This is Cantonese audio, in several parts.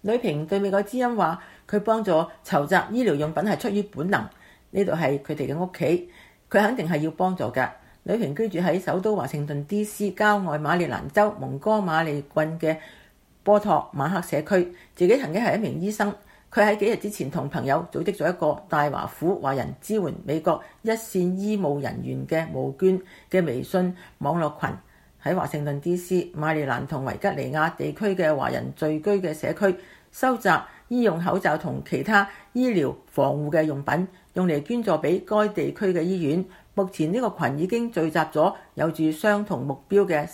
呂平對美國之音話：佢幫助籌集醫療用品係出於本能，呢度係佢哋嘅屋企，佢肯定係要幫助㗎。呂平居住喺首都華盛頓 D.C. 郊外馬里蘭州蒙哥馬利郡嘅波托馬克社區，自己曾經係一名醫生。佢喺幾日之前同朋友組織咗一個大華府華人支援美國一線醫務人員嘅募捐嘅微信網絡群，喺華盛頓 D.C. 馬里蘭同維吉尼亞地區嘅華人聚居嘅社區收集醫用口罩同其他醫療防護嘅用品，用嚟捐助俾該地區嘅醫院。目前呢個群已經聚集咗有住相同目標嘅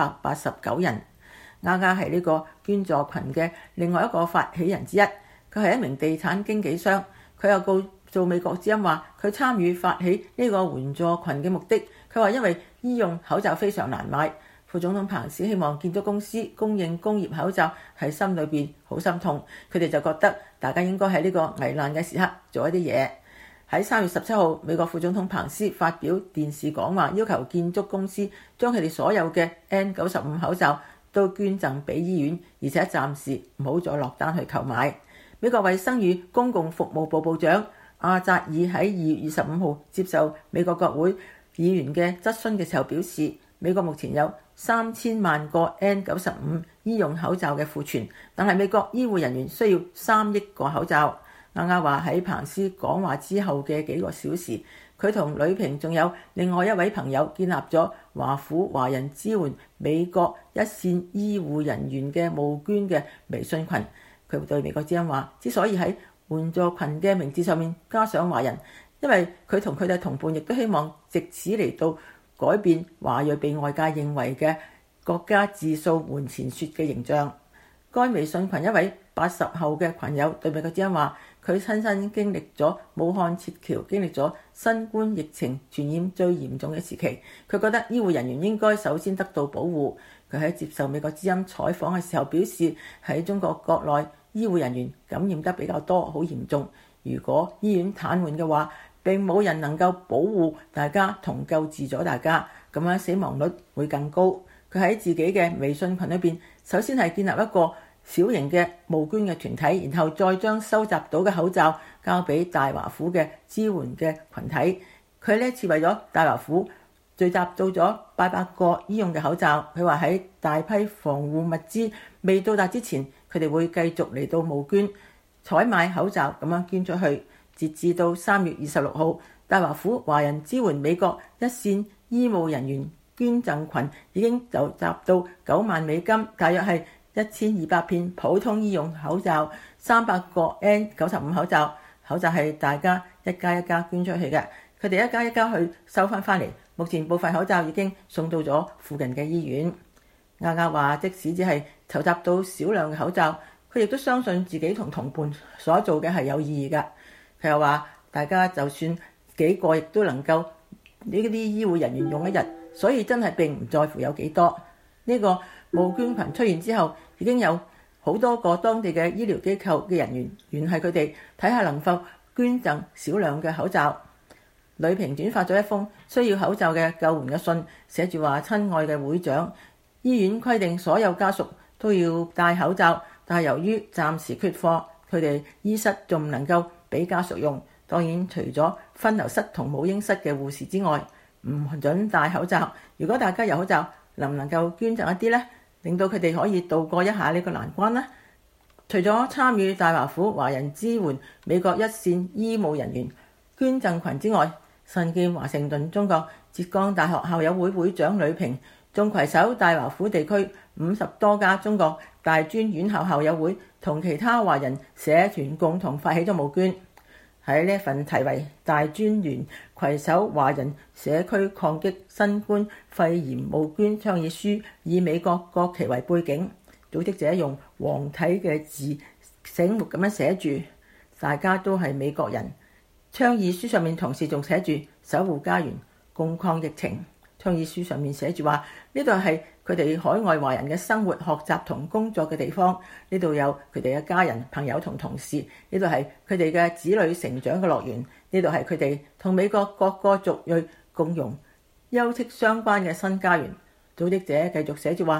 389人。亞亞係呢個捐助群嘅另外一個發起人之一，佢係一名地產經紀商。佢又告訴美國之音話，佢參與發起呢個援助群嘅目的，佢話因為醫用口罩非常難買，副總統彭斯希望建築公司供應工業口罩，喺心裏邊好心痛。佢哋就覺得大家應該喺呢個危難嘅時刻做一啲嘢。喺3月17號，美國副總統彭斯發表電視講話，要求建築公司將佢哋所有嘅 N95 口罩都捐贈俾醫院，而且暫時唔好再落單去購買。美國衛生與公共服務部部長阿扎爾喺2月25號接受美國國會議員嘅質詢嘅時候表示，美國目前有3000萬個 N95 醫用口罩嘅庫存，但係美國醫護人員需要3億個口罩。亞亞話喺彭斯講話之後嘅幾個小時，佢同呂平仲有另外一位朋友建立咗華府華人支援美國一線醫護人員嘅募捐嘅微信群。佢對美國之音話，之所以喺援助群嘅名字上面加上華人，因為佢同佢哋同伴亦都希望藉此嚟到改變華裔被外界認為嘅國家自掃門前雪嘅形象。該微信群一位80後嘅群友對美國之音話，佢親身經歷咗武漢撤僑，經歷咗新冠疫情傳染最嚴重嘅時期，佢覺得醫護人員應該首先得到保護。佢喺接受美國之音採訪嘅時候表示，喺中國國內醫護人員感染得比較多，好嚴重。如果醫院癱瘓嘅話，並冇人能夠保護大家同救治咗大家，咁樣死亡率會更高。佢喺自己嘅微信群裏邊，首先係建立一個小型嘅募捐嘅團體，然後再將收集到嘅口罩交俾大華府嘅支援嘅群體。佢呢次為咗大華府聚集到咗800個醫用嘅口罩。佢話喺大批防護物資未到達之前，佢哋會繼續嚟到募捐、採買口罩咁樣捐出去。截至到3月26號，大華府華人支援美國一線醫務人員捐贈群已經就集到9萬美金，大約係1200片普通醫用口罩、300個 N95 口罩。口罩係大家一家一家捐出去嘅，佢哋一家一家去收翻嚟。目前部分口罩已經送到咗附近嘅醫院。亞亞話，即使只係籌集到少量嘅口罩，佢亦都相信自己同同伴所做嘅係有意義㗎。佢又話，大家就算幾個亦都能夠呢啲醫護人員用一日，所以真係並唔在乎有幾多。呢個募捐群出現之後，已經有好多個當地嘅醫療機構嘅人員聯繫佢哋，睇下能否捐贈少量嘅口罩。呂平轉發咗一封需要口罩嘅救援嘅信，寫住話：親愛嘅會長，醫院規定所有家屬都要戴口罩，但係由於暫時缺貨，佢哋醫室仲唔能夠俾家屬用。當然，除咗分流室同母嬰室嘅護士之外，唔准戴口罩。如果大家有口罩，能唔能夠捐贈一啲呢？令到佢哋可以渡過一下呢個難關呢？除咗參與大華府華人支援美國一線醫務人員捐贈群之外，身兼華盛頓中國浙江大學校友會會長呂平仲攜手大華府地區50多家中國大專院校校友會同其他華人社團共同發起咗募捐。喺呢一份題為《大專聯攜手華人社區抗擊新冠肺炎募捐倡議書》，以美國國旗為背景，組織者用黃體嘅字醒目咁樣寫住：大家都係美國人。倡議書上面同時仲寫住守護家園、共抗疫情。倡議書上面寫住話，呢度係佢哋海外華人嘅生活、學習同工作嘅地方，呢度有佢哋嘅家人、朋友同同事，呢度係佢哋嘅子女成長嘅樂園，呢度係佢哋同美國各個族裔共融休戚相關嘅新家園。組織者繼續寫住話，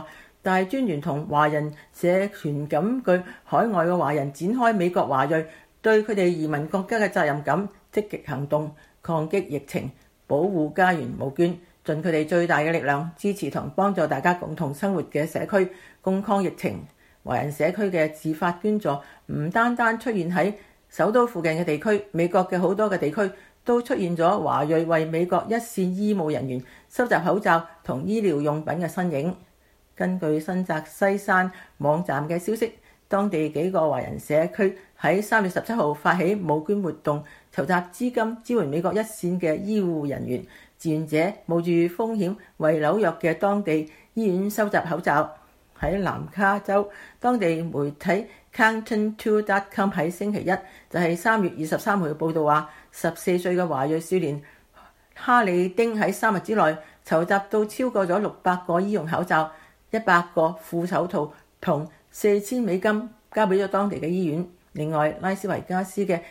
大專員同華人社團感據海外嘅華人展開美國華裔對佢哋移民國家嘅責任感，積極行動，抗擊疫情，保護家園無捐，盡佢哋最大嘅力量支持同幫助大家共同生活嘅社區，共抗疫情。華人社區嘅自發捐助唔單單出現喺首都附近嘅地區，美國嘅好多嘅地區都出現咗華裔為美國一線醫務人員收集口罩同醫療用品嘅身影。根據新澤西山網站嘅消息，當地幾個華人社區喺3月17號發起募捐活動，籌集資金支援美國一線嘅醫護人員。志願者冒住風險為紐約嘅當地醫院收集口罩。喺南卡州，當地媒體 Countdown2.com 喺星期一就係3月23號嘅報導話，14歲嘅華裔少年哈利丁喺3日之內籌集到超過咗600個醫用口罩、100個副手套同$4000交俾咗當地嘅醫院。另外，拉斯維加斯嘅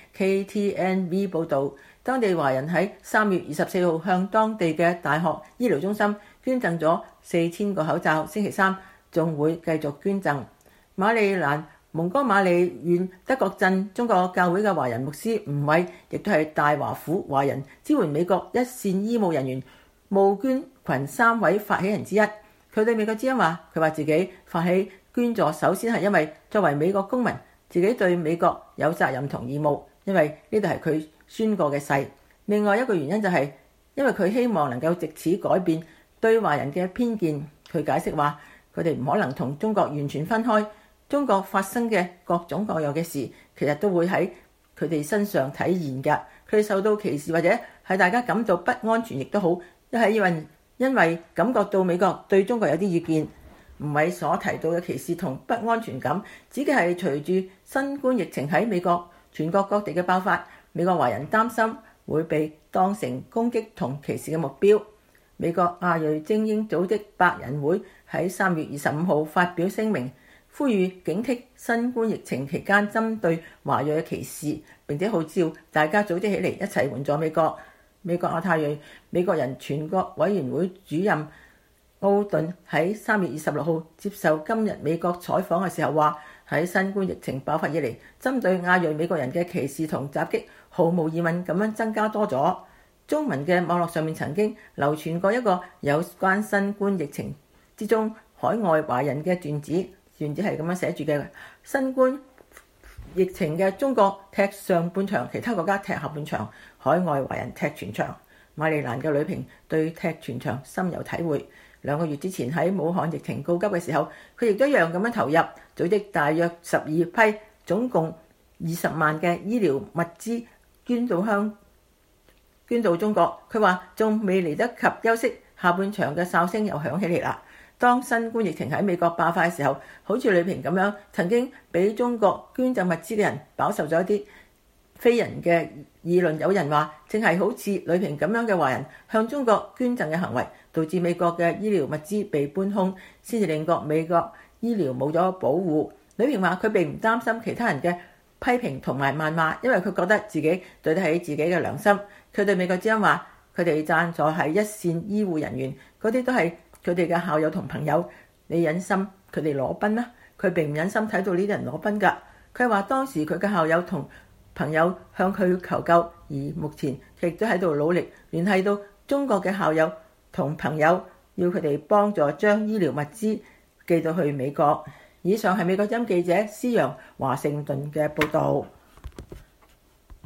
KTNV 報導，當地華人喺3月24號向當地嘅大學醫療中心捐贈咗4000個口罩，星期三仲會繼續捐贈。馬里蘭蒙哥馬利縣德國鎮中國教會嘅華人牧師吳偉，亦都係大華府華人支援美國一線醫務人員募捐群3位發起人之一。佢對美國之音話，佢話自己發起捐助，首先係因為作為美國公民，自己對美國有責任同義務，因為呢度係佢宣過嘅誓。另外一個原因就係因為佢希望能夠藉此改變對華人嘅偏見。佢解釋話，佢哋唔可能同中國完全分開，中國發生嘅各種各樣嘅事，其實都會喺佢哋身上體現㗎。佢哋受到歧視或者係大家感到不安全，亦都好，一係因為感覺到美國對中國有啲意見。吳偉所提到嘅歧視同不安全感，指嘅係隨住新冠疫情喺美國全國各地嘅爆發，美國華人擔心會被當成攻擊同歧視嘅目標。美國亞裔精英組織百人會喺3月25號發表聲明，呼籲警惕新冠疫情期間針對華裔嘅歧視，並且號召大家組織起嚟一齊援助美國。美國亞太裔美國人全國委員會主任奧頓喺3月26號接受今日美國採訪嘅時候話，喺新冠疫情爆發以嚟，針對亞裔美國人嘅歧視同襲擊毫無疑問咁樣增加多咗。中文嘅網絡上面曾經流傳過一個有關新冠疫情之中海外華人嘅段子係咁樣寫住嘅：新冠疫情嘅中國踢上半場，其他國家踢下半場，海外華人踢全場。馬里蘭嘅女評對踢全場深有體會。2個月之前喺武漢疫情告急嘅時候，佢亦都一樣咁樣投入，組織大約12批，總共20萬嘅醫療物資捐到中國。佢話仲未嚟得及休息，下半場嘅哨聲又響起嚟啦。當新冠疫情喺美國爆發嘅時候，好似呂平咁樣曾經俾中國捐贈物資嘅人飽受咗一啲非人嘅議論。有人話正係好似呂平咁樣嘅華人向中國捐贈嘅行為，導致美國嘅醫療物資被搬空，先至令美國醫療冇咗保護。呂平話佢並唔擔心其他人嘅批評同埋謾罵，因為佢覺得自己對得起自己嘅良心。佢對美國之音話，佢哋贊助係一線醫護人員，嗰啲都係佢哋嘅校友同朋友。你忍心佢哋裸奔啦？佢並唔忍心睇到呢啲人裸奔㗎。佢話當時佢嘅校友同朋友向佢求救，而目前亦都喺度努力聯繫到中國嘅校友同朋友，要佢哋幫助將醫療物資寄到去美國。以上係美國之音記者施陽華盛頓嘅報導。